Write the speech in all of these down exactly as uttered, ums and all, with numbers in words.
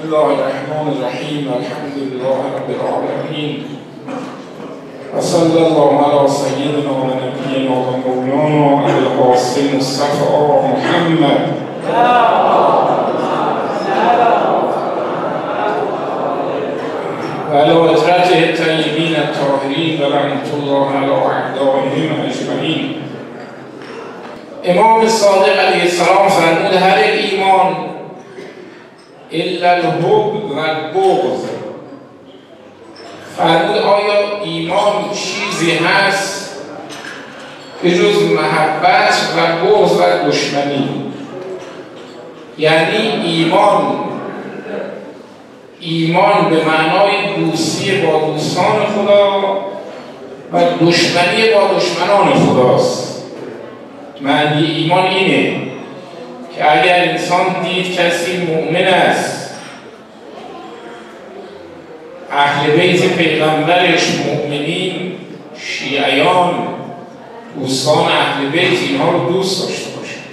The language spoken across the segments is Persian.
بسم الله الرحمن الرحیم الحمد لله رب العالمین و صلی الله علی سیدنا و نبینا و مولانا ابوالقاسم مصطفی محمد و علی اطرته الطیبین الطاهرین و رحمة الله علی اعدائهم اجمعین. امام صادق علیه السلام فرمود هر ایمان الا الحب و البغض. فرمود آیا ایمان چیزی هست به جز محبت و بغض و دشمنی؟ یعنی ایمان ایمان به معنای دوستی با دوستان خدا و دشمنی با دشمنان خداست. معنی ایمان اینه که اگر انسان دید کسی مؤمن است، اهل بیت پیغمبرش مؤمنین، شیعیان، دوستان اهل بیت، اینها رو دوست داشته باشد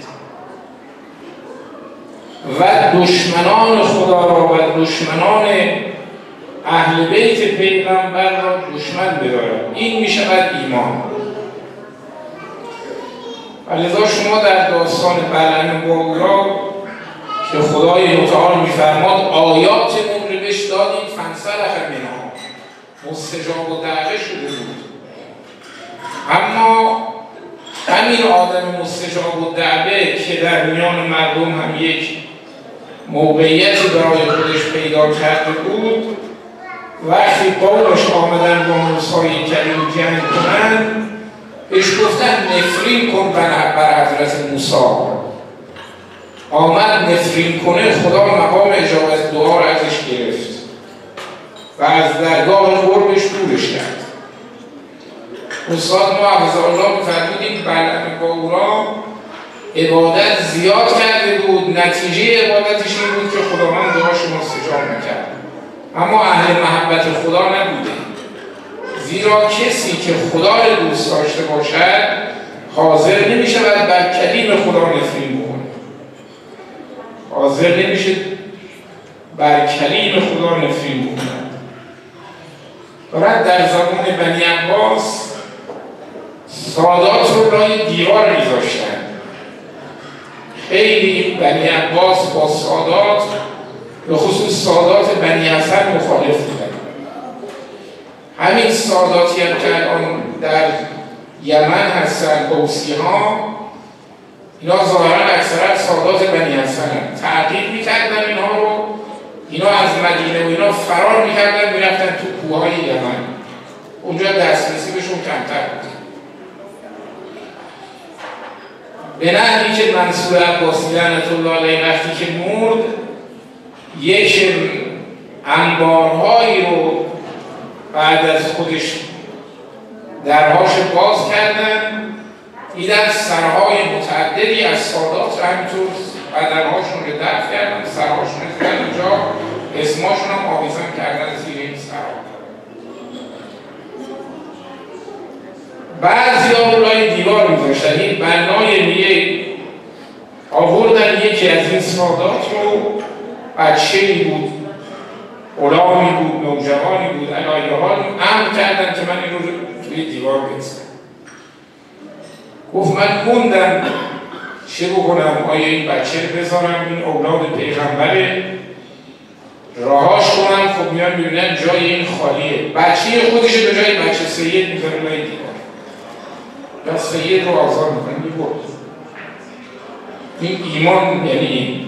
و دشمنان خدا را و دشمنان اهل بیت پیغمبر را دشمن بدارد. این می شود ایمان. لذا شما در داستان بلعن بورا که خدای متعال می‌فرماد آیاتمون رو بهش دادیم فانسلخ منها، مستجاب و دعوه شده بود، اما همین آدم مستجاب و دعوه که در میان مردم هم یک موقعیتی برای خودش پیدا کرده بود، وقتی قومش آمدن با موسی کلیم جنگ کنن بهش گفتن نفرین کن بر حضرت موسی. آمد نفرین کنه، خدا مقام اجابت دعا را ازش گرفت و از درگاه قربش دورش کرد. استاد ما حفظه الله می‌فرمودیم بلعن بورا عبادت زیاد کرده بود، نتیجه عبادتش این بود که خداوند دعاشو مستجاب نکرد، اما اهل محبت خدا نبوده. زیرا کسی که خدا را دوست داشته باشد حاضر نمی شود بر کلیم خدا نفرین بکنه، حاضر نمیشه بر کلیم خدا نفرین بکنه. بعد در زمان بنی عباس سادات رو لای دیوار میذاشتن. خیلی بنی عباس با سادات، به خصوص سادات بنی حسن مخالف بودن. همین ساداتی هم که الان در یمن هستن، قوسی ها، اینا ظاهرا اکثرا سادات بنی حسن تعقیب میکردن اینها رو. اینا از مدینه و اینا فرار میکردن میرفتن تو کوههای یمن، اونجا دسترسی بهشون کمتر بود. به نحوی که منصور عباسی لعنت الله علیه وقتی که مرد، یک انبارهایی رو بعد از خودش درهاش باز کردن، دیدن سرهای متعددی از سادات همینطور بدنهاشون رو دفن کردن، سرهاشون رو زدن اونجا، اسماشون هم آویزان کردن زیر این سرها. بعضی ها اولای دیوار میذاشتن. این بنای میگه آوردن یکی از این سادات رو، بچه‌ای بود، غلامی بود، نوجوانی بود، علایه حال امر کردن که من این رو توی دیوار بزنم. گفت من موندم چه بکنم، آیا این بچه رو بذارم، این اولاد پیغمبره، راهاش کنم؟ خب میان میبینن جای این خالیه، بچه خودش به جای بچه سید میذاره لای دیوار، بس سید رو آزار میکنه میبرد. این ایمان یعنی این.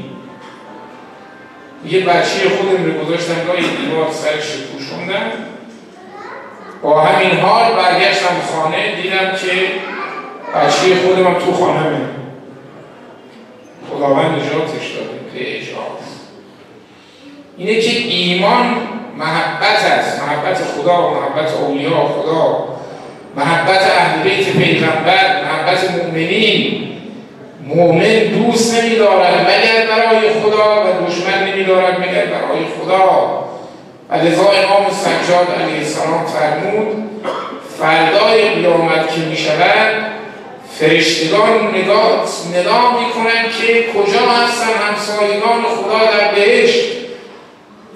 یه بچه خودم رو گذاشتن لای دیوار، سرش رو پوشوندن. با همین حال برگشتم خانه، دیدم که بچه خودم هم تو خانه هم خداوند نجاتش داده به اجاز. اینه که ایمان محبت است، محبت خدا، محبت اولیاء خدا، محبت اهل بیت پیغمبر، محبت مؤمنین. مؤمن دوست نمی دارد مگر برای خدا و دشمن نمی دارد مگر برای خدا. و لذا امام سجاد علیه السلام فرمود فردای قیامت که می شود فرشتگان نگاه ندا می کنند که کجا هستن همسایگان خدا در بهشت.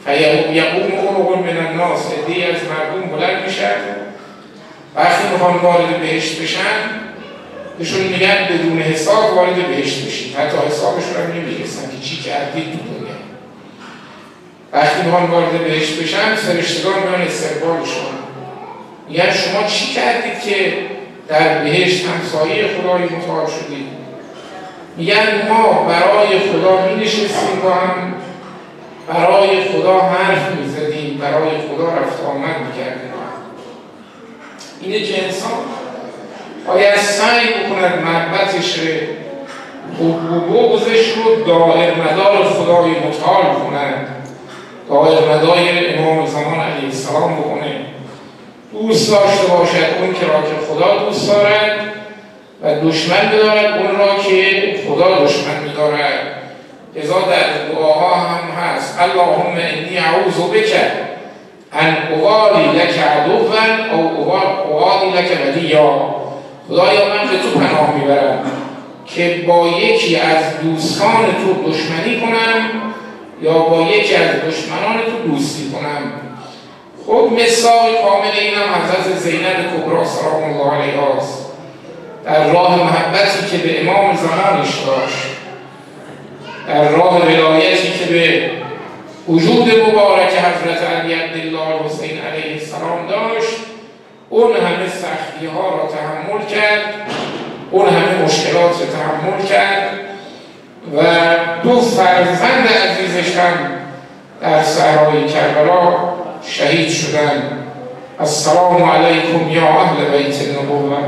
یقوم قوم من الناس، عده‌ای از مردم بلند میشن وقتی میخوان وارد بهشت بشن بهشون میگن بدون حساب وارد بهشت بشید، حتی حسابشون هم نمیرسن که چی کردید تو دنیا. وقتی میخوان وارد بهشت بشن فرشتگان میان استقبالشون میگن شما چی کردید که در بهشت همسایه خدای متعال شدید؟ میگن ما برای خدا می نشستیم با هم، برای خدا حرف می زدیم، برای خدا رفت آمد می کردیم. اینه که انسان باید سعی بکند محبتش رو بغضش رو دائر مدار خدای متعال کند، دائر مدار امام زمان علیه السلام بکنه، دوست داشته باشد اون که را که خدا دوست دارد و دشمن بدارد اون را که خدا دشمن می‌دارد. لذا در دعاها هم هست اللهم انی اعوذ بک ان اوالی لک عدوا او اوالی لک ولیا. خدایا من به تو پناه میبرم که با یکی از دوستان تو دشمنی کنم یا با یکی از دشمنان تو دوستی کنم. خب مثال کامل اینم حضرت زینب کبری سلام الله علیها است در راه محبتی که به امام زمانش داشت، در راه ولایتی که به وجود مبارک حضرت علی عبدالله حسین علیه السلام داشت، اون همه سختی ها را تحمل کرد، اون همه مشکلات را تحمل کرد و دو فرزند عزیزش هم در صحرای کربلا شهید شدند. السلام علیکم یا اهل بیت النبوة.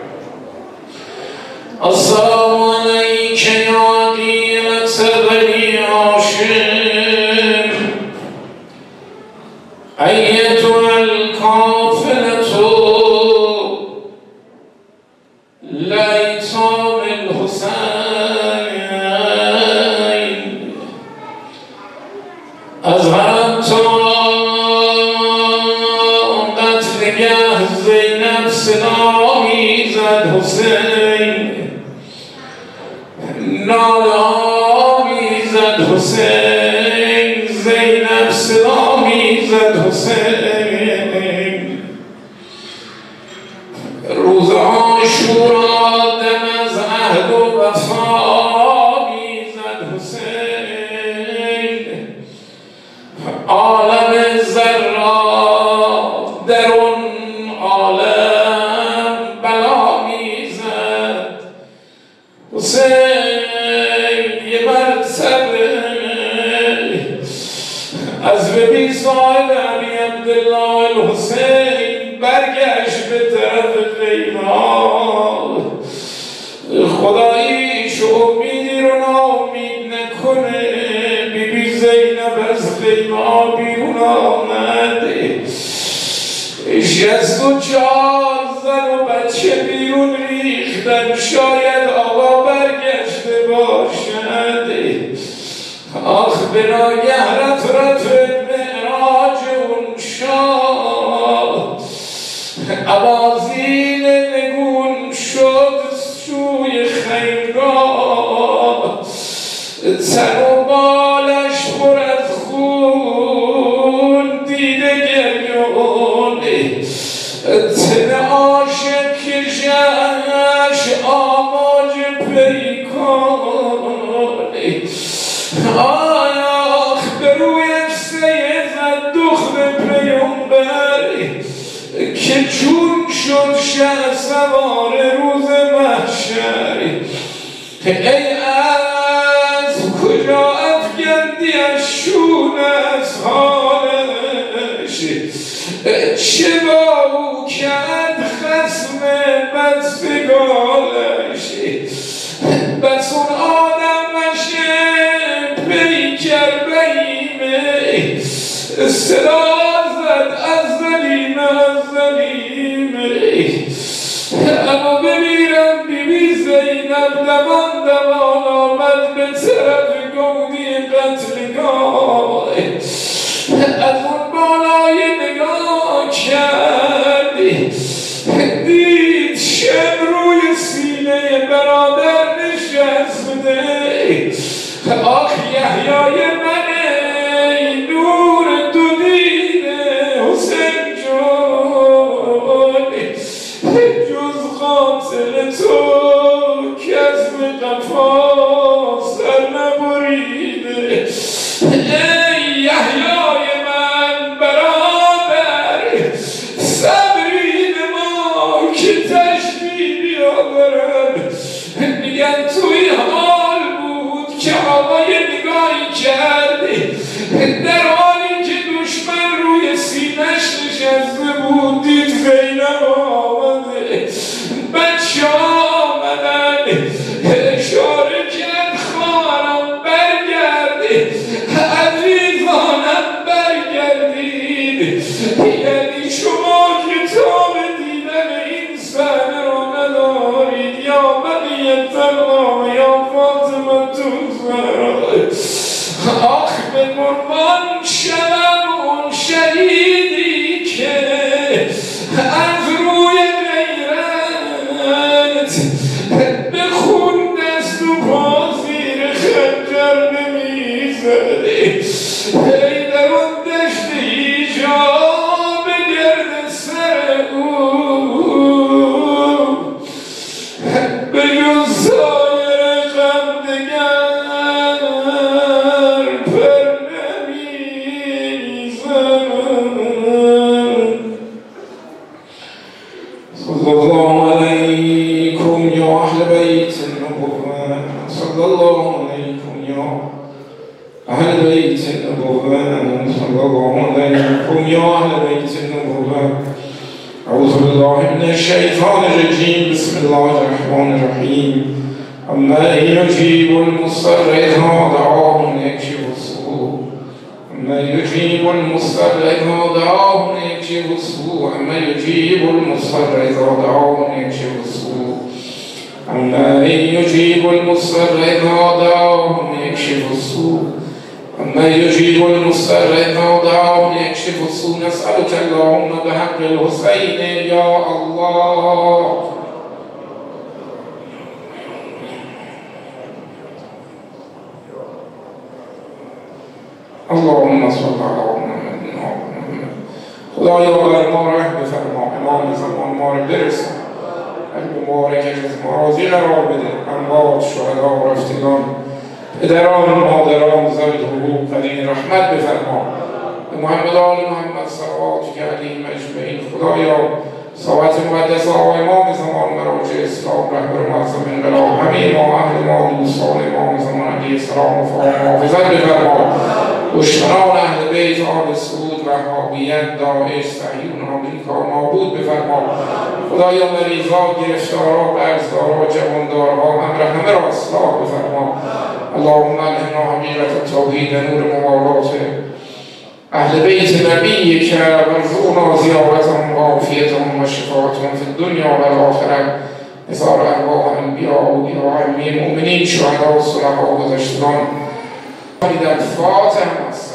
السلام علیک یا عقیلة بنی هاشم ایتها الکافلة لایتام الحسین اظهرت قتلگه زینب صدا میزد حسین نالا میزد حسین زینب صدا میزد حسین روز عاشورا دم از عهد و وفا میزد حسین عالم ذرا در اون عالم بلا میزد حسین یه مرتبه از ببی صاحب علی عبدالله الحسین برگشت به طرف لیلا خداییش امیدی رو ناامید نکنه. بی بی زینب از لیلا بیرون آمده، شصت و چهار زن و بچه بیرون ریختن، شاید آقا برگشته باشد. آخ به ناگه رفت رفت معراج اون شاد، اوازین نگون شد سوی خیمگاه، سر و بالش پر از خون دیده گریون، تن عاشق کشش آماج پیکان. آیاخ به روی سید دختر پیامبر که چون شد شه سوار روز محشر. ای از کجا افگندی از شون از حالش، چه با او کرد خصم بدسگالش. بس اون آدمش پیکر بهیمه صدا زد از ظلیمه از ظلیمه. اما بمیرم بی بی زینب دوان دوان آمد به طرف گودی قتلگاه، از اون بالای نگاه کردی دید شب روی سینه برادر نشسته. آخ یحیای من ای نور عليكم يا أهل بيت النبوة صلى الله عليكم يا أهل بيت النبوة صلى الله عليكم يا أهل بيت النبوة. أعوذ بالله من الشيطان الرجيم. بسم الله الرحمن الرحيم. أما يجيب المضطر إذا دعاه يكشف السوء أما يجيب المضطر إذا دعاه يكشف السوء أما يجيب المضطر إذا دعاه يكشف السوء أما يجيب المضطر إذا دعاه يكشف السوء أما يجيب المضطر إذا دعاه يكشف السوء. نسألك اللهم بحق الحسين يا الله. اللهم صل على محمد وعلى محمد. خدایا بر ما رحم بفرما، امام زمان ما را برسان، از مبارکت از ما راضی قرار بده. اموات شهدا و رفتگان، پدران مادران ذوی الحقوق قدیم رحمت بفرما. به محمد آل محمد صلوات علیهم اجمعین. خدایا صلوات مقدس آقای امام زمان مراجع اسلام رهبر معظم انقلاب همه ما اهل ما دوستان امام زمان علیه السلام و محافظت بفرما. دشمنان اهل بیت آل سعود وهابیت داعش صهیون آمریکا نابود بفرما. خدایا مریضان گرفتارا قرضدارا جواندارها همراه همه را اصلاح بفرما. اللهم الهمنا حقیقت التوحید نور مبارات اهل بیت نبیک وارزقنا زیارتهم وعافیتهم و شفاعتهم فی الدنیا و الاخره. نثار ارواح انبیاء و اولیاء مؤمنین شهدا و صلحاء و گذشتگان. الفاتحه.